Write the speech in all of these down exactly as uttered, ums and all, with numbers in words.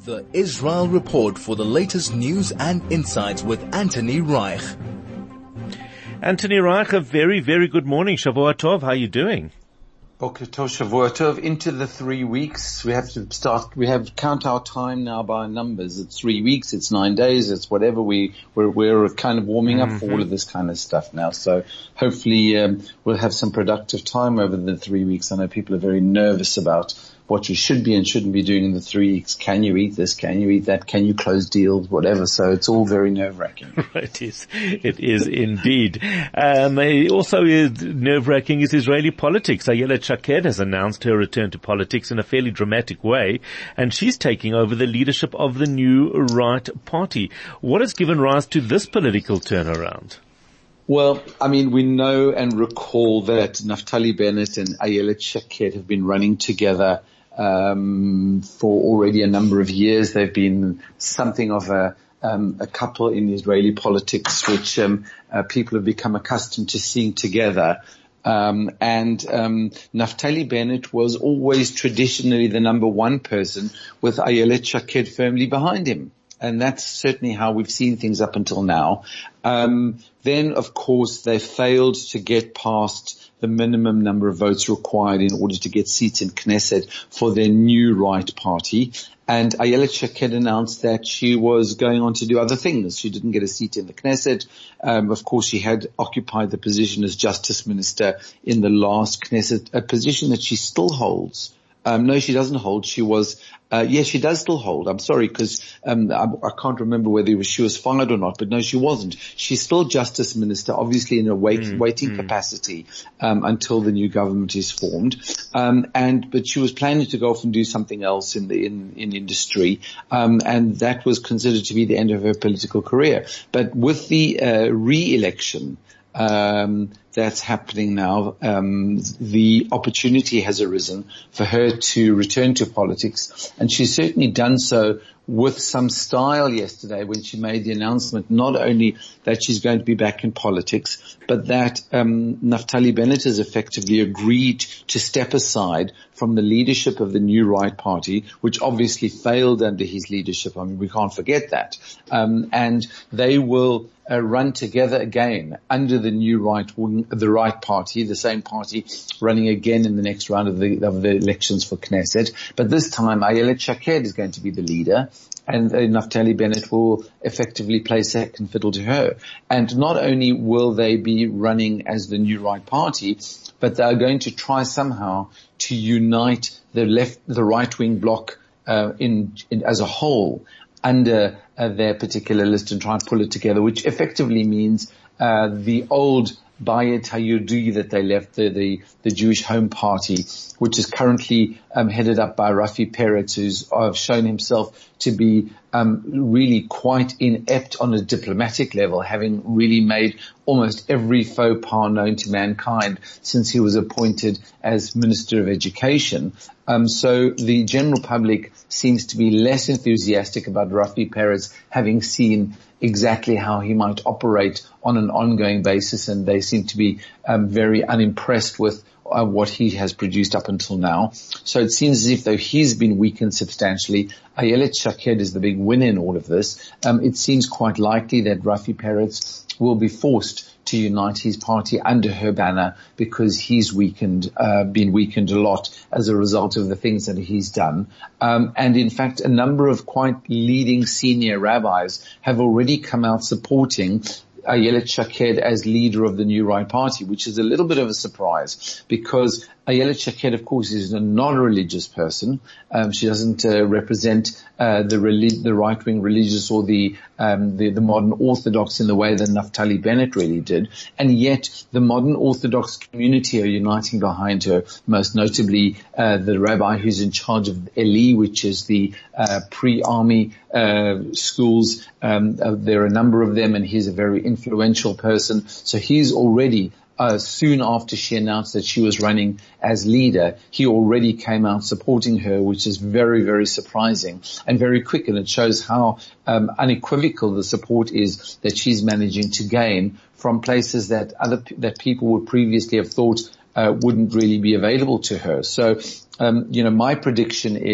The Israel Report for the latest news and insights with Anthony Reich. Anthony Reich, a very, very good morning. Shavua Tov, how are you doing? Boker Tov, Shavua Tov. Into the three weeks. We have to start, we have count our time now by numbers. It's three weeks, it's nine days, it's whatever. We, we're, we're kind of warming up mm-hmm. for all of this kind of stuff now. So hopefully, um, we'll have some productive time over the three weeks. I know people are very nervous about what you should be and shouldn't be doing in the three weeks. Can you eat this? Can you eat that? Can you close deals? Whatever. So it's all very nerve-wracking. It is. It is indeed. Um, also is nerve-wracking is Israeli politics. Ayelet Shaked has announced her return to politics in a fairly dramatic way, and she's taking over the leadership of the New Right Party. What has given rise to this political turnaround? Well, I mean, we know and recall that Naftali Bennett and Ayelet Shaked have been running together um for already a number of years. They've been something of a um a couple in Israeli politics, which um uh, people have become accustomed to seeing together. Um and um Naftali Bennett was always traditionally the number one person, with Ayelet Shaked firmly behind him. And that's certainly how we've seen things up until now. Um then, of course, they failed to get past the minimum number of votes required in order to get seats in Knesset for their New Right Party. And Ayelet Shaked announced that she was going on to do other things. She didn't get a seat in the Knesset. Um, of course, she had occupied the position as Justice Minister in the last Knesset, a position that she still holds. Um, no, she doesn't hold. She was, uh, yes, she does still hold. I'm sorry, because, um, I, I can't remember whether it was, she was fired or not, but no, she wasn't. She's still Justice Minister, obviously in a wait, mm, waiting mm. capacity, um, until the new government is formed. Um, and, but she was planning to go off and do something else in the, in, in industry. Um, and that was considered to be the end of her political career. But with the, uh, re-election, um, that's happening now, um, the opportunity has arisen for her to return to politics, and she's certainly done so with some style yesterday when she made the announcement not only that she's going to be back in politics, but that um, Naftali Bennett has effectively agreed to step aside from the leadership of the New Right Party, which obviously failed under his leadership. I mean, we can't forget that. Um, and they will uh, run together again under the New Right the Right Party, the same party running again in the next round of the, of the elections for Knesset. But this time, Ayelet Shaked is going to be the leader, and uh, Naftali Bennett will effectively play second fiddle to her. And not only will they be running as the New Right Party, but they are going to try somehow to unite the left, the right-wing bloc uh, in, in as a whole under uh, their particular list and try and pull it together, which effectively means uh, the old Bayit HaYehudi that they left, the, the, the Jewish Home Party, which is currently um, headed up by Rafi Peretz, who's uh, shown himself to be um, really quite inept on a diplomatic level, having really made almost every faux pas known to mankind since he was appointed as Minister of Education. Um, so the general public seems to be less enthusiastic about Rafi Peretz, having seen exactly how he might operate on an ongoing basis, and they seem to be um, very unimpressed with uh, what he has produced up until now. So it seems as if though he's been weakened substantially, Ayelet Shaked is the big winner in all of this. Um, it seems quite likely that Rafi Peretz will be forced to unite his party under her banner because he's weakened, uh, been weakened a lot as a result of the things that he's done. Um, and in fact, a number of quite leading senior rabbis have already come out supporting Ayelet Shaked as leader of the New Right Party, which is a little bit of a surprise because Ayelet Shaked, of course, is not a religious person. Um, she doesn't uh, represent uh, the relig- the right-wing religious or the, um, the the modern Orthodox in the way that Naftali Bennett really did. And yet, the modern Orthodox community are uniting behind her. Most notably, uh, the rabbi who's in charge of Eli, which is the uh, pre-army uh, schools. Um, uh, there are a number of them, and he's a very influential person. So he's already. Uh, soon after she announced that she was running as leader, he already came out supporting her, which is very, very surprising and very quick. And it shows how um, unequivocal the support is that she's managing to gain from places that other that people would previously have thought uh, wouldn't really be available to her. So, um, you know, my prediction is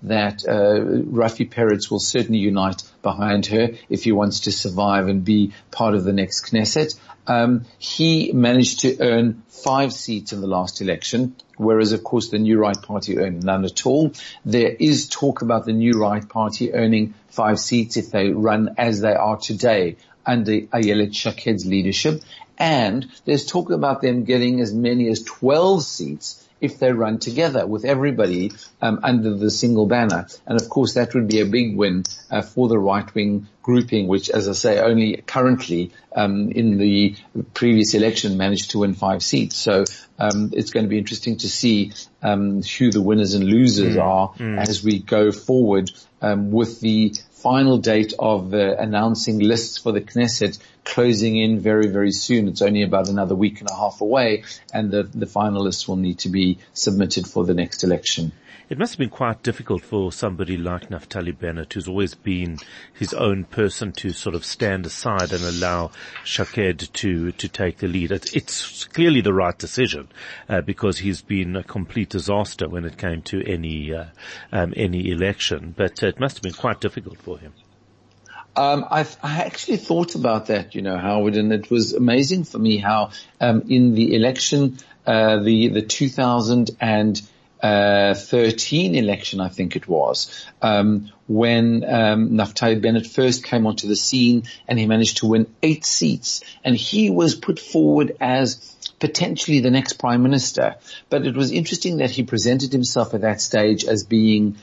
that uh, Rafi Peretz will certainly unite behind her if he wants to survive and be part of the next Knesset. Um, he managed to earn five seats in the last election, whereas, of course, the New Right Party earned none at all. There is talk about the New Right Party earning five seats if they run as they are today under Ayelet Shaked's leadership. And there's talk about them getting as many as twelve seats if they run together with everybody um, under the single banner. And of course, that would be a big win uh, for the right-wing grouping, which, as I say, only currently um, in the previous election managed to win five seats. So um, it's going to be interesting to see um, who the winners and losers mm, are mm. as we go forward um, with the final date of uh, announcing lists for the Knesset closing in very, very soon. It's only about another week and a half away, and the, the finalists will need to be submitted for the next election. It must have been quite difficult for somebody like Naftali Bennett, who's always been his own person, to sort of stand aside and allow Shaked to to take the lead. It's, it's clearly the right decision uh, because he's been a complete disaster when it came to any uh, um, any election. But uh, it must have been quite difficult for him. Um, I've, I actually thought about that, you know, Howard, and it was amazing for me how um, in the election, uh, the the two thousand thirteen election, I think it was, um, when um, Naftali Bennett first came onto the scene, and he managed to win eight seats, and he was put forward as potentially the next prime minister. But it was interesting that he presented himself at that stage as being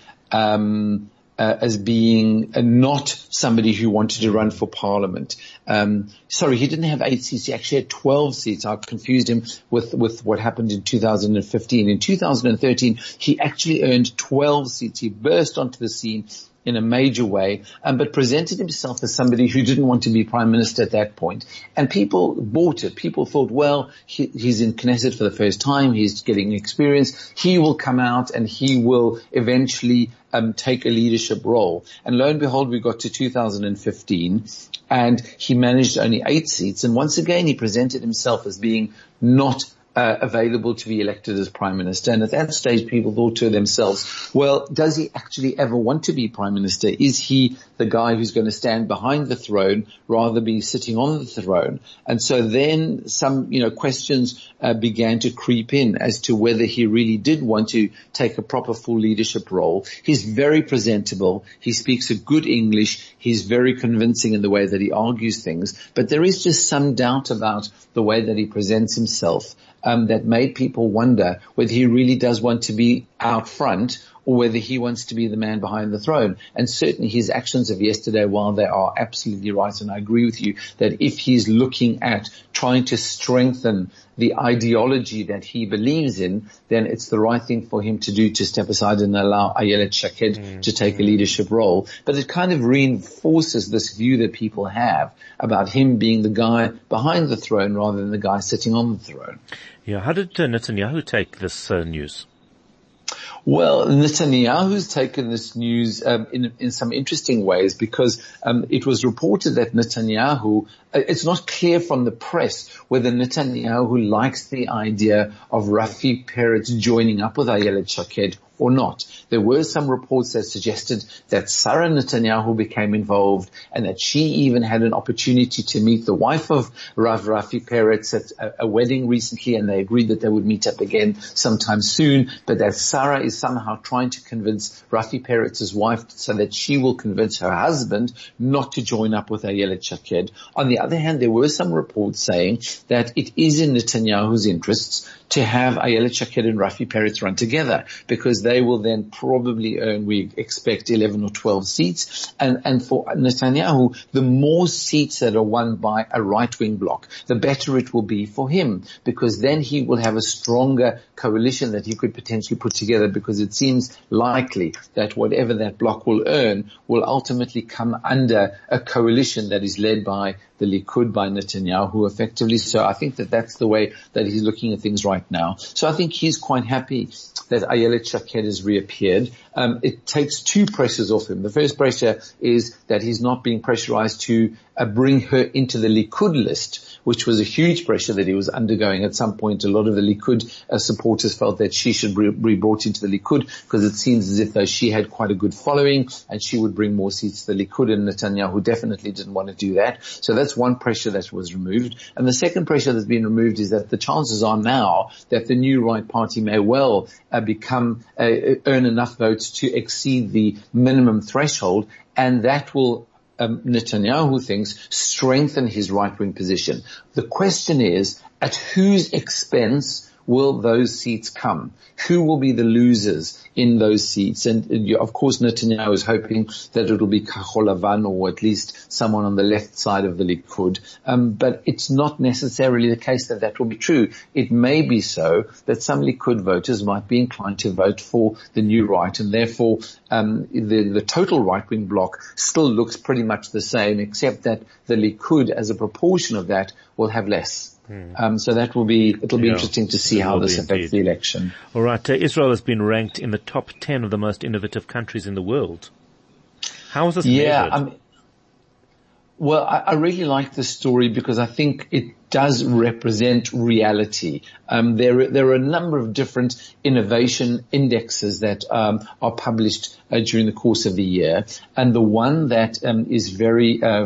um Uh, as being uh, not somebody who wanted to run for parliament. Um, sorry, he didn't have eight seats. He actually had twelve seats. I confused him with, with what happened in two thousand fifteen. In two thousand thirteen, he actually earned twelve seats. He burst onto the scene in a major way, um, but presented himself as somebody who didn't want to be prime minister at that point. And people bought it. People thought, well, he, he's in Knesset for the first time. He's getting experience. He will come out and he will eventually um, take a leadership role. And lo and behold, we got to two thousand fifteen, and he managed only eight seats. And once again, he presented himself as being not Uh, available to be elected as prime minister. And at that stage, people thought to themselves, well, does he actually ever want to be prime minister? Is he the guy who's going to stand behind the throne rather be sitting on the throne? And so then some, you know, questions uh, began to creep in as to whether he really did want to take a proper full leadership role. He's very presentable. He speaks a good English. He's very convincing in the way that he argues things. But there is just some doubt about the way that he presents himself. Um, that made people wonder whether he really does want to be out front or whether he wants to be the man behind the throne. And certainly his actions of yesterday, while they are absolutely right, and I agree with you that if he's looking at trying to strengthen the ideology that he believes in, then it's the right thing for him to do to step aside and allow Ayelet Shaked mm, to take mm. a leadership role. But it kind of reinforces this view that people have about him being the guy behind the throne rather than the guy sitting on the throne. Yeah, how did uh, Netanyahu take this uh, news? Well, Netanyahu's taken this news um, in, in some interesting ways because um, it was reported that Netanyahu, uh, it's not clear from the press whether Netanyahu likes the idea of Rafi Peretz joining up with Ayelet Shaked or not. There were some reports that suggested that Sarah Netanyahu became involved and that she even had an opportunity to meet the wife of Rav Rafi Peretz at a, a wedding recently, and they agreed that they would meet up again sometime soon, but that Sarah is somehow trying to convince Rafi Peretz's wife so that she will convince her husband not to join up with Ayelet Shaked. On the other hand, there were some reports saying that it is in Netanyahu's interests to have Ayelet Shaked and Rafi Peretz run together, because they will then probably earn, we expect, eleven or twelve seats. And, and for Netanyahu, the more seats that are won by a right-wing bloc, the better it will be for him, because then he will have a stronger coalition that he could potentially put together, because it seems likely that whatever that bloc will earn will ultimately come under a coalition that is led by the Likud, by Netanyahu effectively. So I think that that's the way that he's looking at things right now. So I think he's quite happy that Ayelet Shaked has reappeared. um, it takes two pressures off him. The first pressure is that he's not being pressurized to uh, bring her into the Likud list, which was a huge pressure that he was undergoing at some point. A lot of the Likud uh, supporters felt that she should be, be brought into the Likud because it seems as if though she had quite a good following and she would bring more seats to the Likud, and Netanyahu definitely didn't want to do that. So that's one pressure that was removed. And the second pressure that's been removed is that the chances are now that the New Right Party may well uh, become, uh, earn enough votes to exceed the minimum threshold, and that will Um, Netanyahu thinks strengthen his right-wing position. The question is, at whose expense will those seats come? Who will be the losers in those seats? And uh, of course, Netanyahu is hoping that it will be Kachol Lavan, or at least someone on the left side of the Likud. Um, but it's not necessarily the case that that will be true. It may be so that some Likud voters might be inclined to vote for the New Right, and therefore um, the, the total right-wing bloc still looks pretty much the same, except that the Likud, as a proportion of that, will have less. Um, so that will be, it'll be yeah, interesting to see how this affects the election. All right. Uh, Israel has been ranked in the top ten of the most innovative countries in the world. How is this yeah, measured? I mean, well, I, I really like this story because I think it does represent reality. Um, there, there are a number of different innovation indexes that um, are published uh, during the course of the year, and the one that um, is very uh,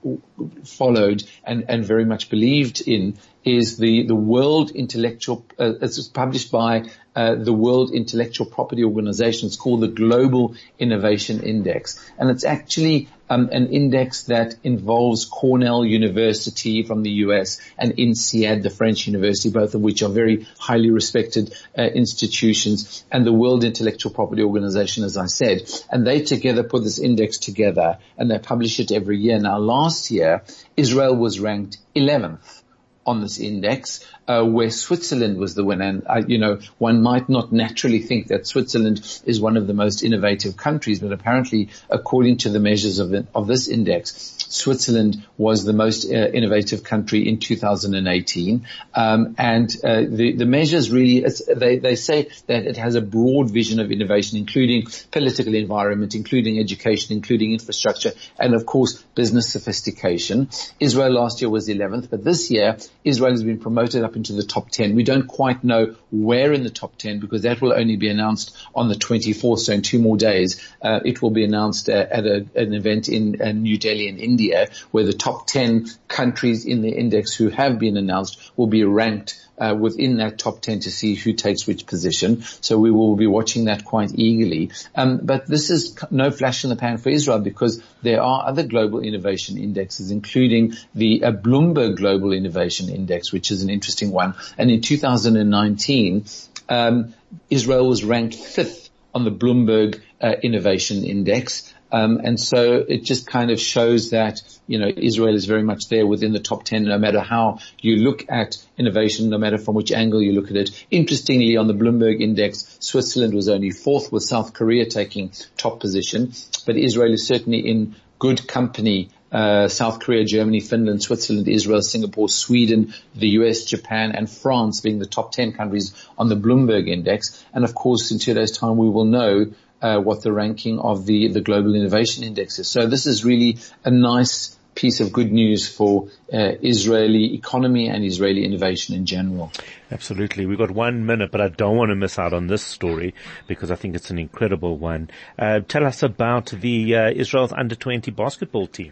followed and, and very much believed in is the the World Intellectual. Uh, it's published by uh, the World Intellectual Property Organization. It's called the Global Innovation Index, and it's actually um, an index that involves Cornell University from the U S and INSEAD, the French university, both of which are very highly respected uh, institutions, and the World Intellectual Property Organization, as I said. And they together put this index together, and they publish it every year. Now, last year, Israel was ranked eleventh on this index, uh, where Switzerland was the winner. And, uh, you know, one might not naturally think that Switzerland is one of the most innovative countries, but apparently, according to the measures of, the, of this index, Switzerland was the most uh, innovative country in two thousand eighteen. Um, and uh, the, the measures really, it's, they, they say that it has a broad vision of innovation, including political environment, including education, including infrastructure, and of course, business sophistication. Israel last year was eleventh, but this year, Israel has been promoted up into the top ten. We don't quite know where in the top ten because that will only be announced on the twenty-fourth, so in two more days. Uh, it will be announced uh, at a, an event in uh, New Delhi in India, where the top ten countries in the index who have been announced will be ranked Uh, within that top ten to see who takes which position. So we will be watching that quite eagerly. Um, but this is no flash in the pan for Israel because there are other global innovation indexes, including the uh, Bloomberg Global Innovation Index, which is an interesting one. And in two thousand nineteen, um, Israel was ranked fifth on the Bloomberg uh, Innovation Index. Um, and so it just kind of shows that, you know, Israel is very much there within the top ten, no matter how you look at innovation, no matter from which angle you look at it. Interestingly, on the Bloomberg Index, Switzerland was only fourth, with South Korea taking top position. But Israel is certainly in good company. Uh, South Korea, Germany, Finland, Switzerland, Israel, Singapore, Sweden, the U S, Japan, and France being the top ten countries on the Bloomberg Index. And of course, in two days' time, we will know Uh, what the ranking of the, the Global Innovation Index is. So this is really a nice piece of good news for uh, Israeli economy and Israeli innovation in general. Absolutely. We've got one minute, but I don't want to miss out on this story because I think it's an incredible one. Uh, tell us about the uh, Israel's under twenty basketball team.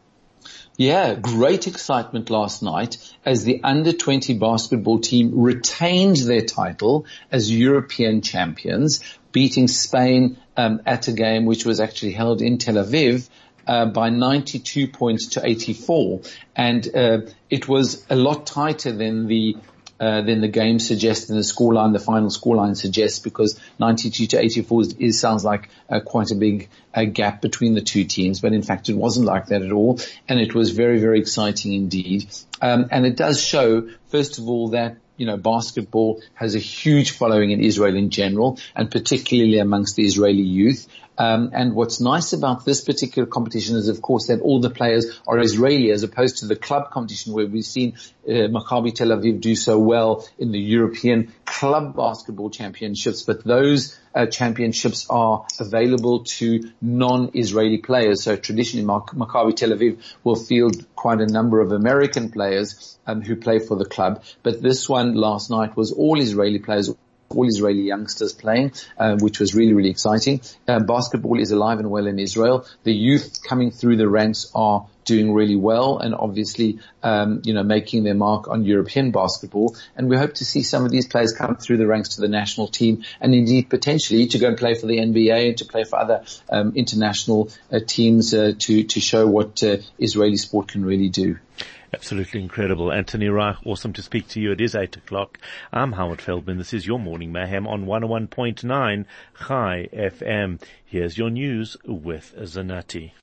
Yeah, great excitement last night as the under twenty basketball team retained their title as European champions, beating Spain um, at a game which was actually held in Tel Aviv uh, by ninety-two points to eighty-four. And uh, it was a lot tighter than the Uh, than the game suggests, and the scoreline, the final scoreline suggests, because ninety-two to eighty-four is, is sounds like uh, quite a big uh, gap between the two teams, but in fact it wasn't like that at all, and it was very, very exciting indeed. Um, and it does show, first of all, that you know, basketball has a huge following in Israel in general, and particularly amongst the Israeli youth. Um, and what's nice about this particular competition is, of course, that all the players are Israeli, as opposed to the club competition where we've seen uh, Maccabi Tel Aviv do so well in the European club basketball championships. But those uh, championships are available to non-Israeli players. So traditionally, Maccabi Tel Aviv will field quite a number of American players um, who play for the club. But this one last night was all Israeli players, all Israeli youngsters playing, uh, which was really, really exciting. Uh, basketball is alive and well in Israel. The youth coming through the ranks are doing really well and obviously, um, you know, making their mark on European basketball. And we hope to see some of these players come through the ranks to the national team and indeed potentially to go and play for the N B A and to play for other um, international uh, teams uh, to, to show what uh, Israeli sport can really do. Absolutely incredible. Anthony Reich, awesome to speak to you. It is eight o'clock. I'm Howard Feldman. This is your Morning Mayhem on one oh one point nine Chai F M. Here's your news with Zanati.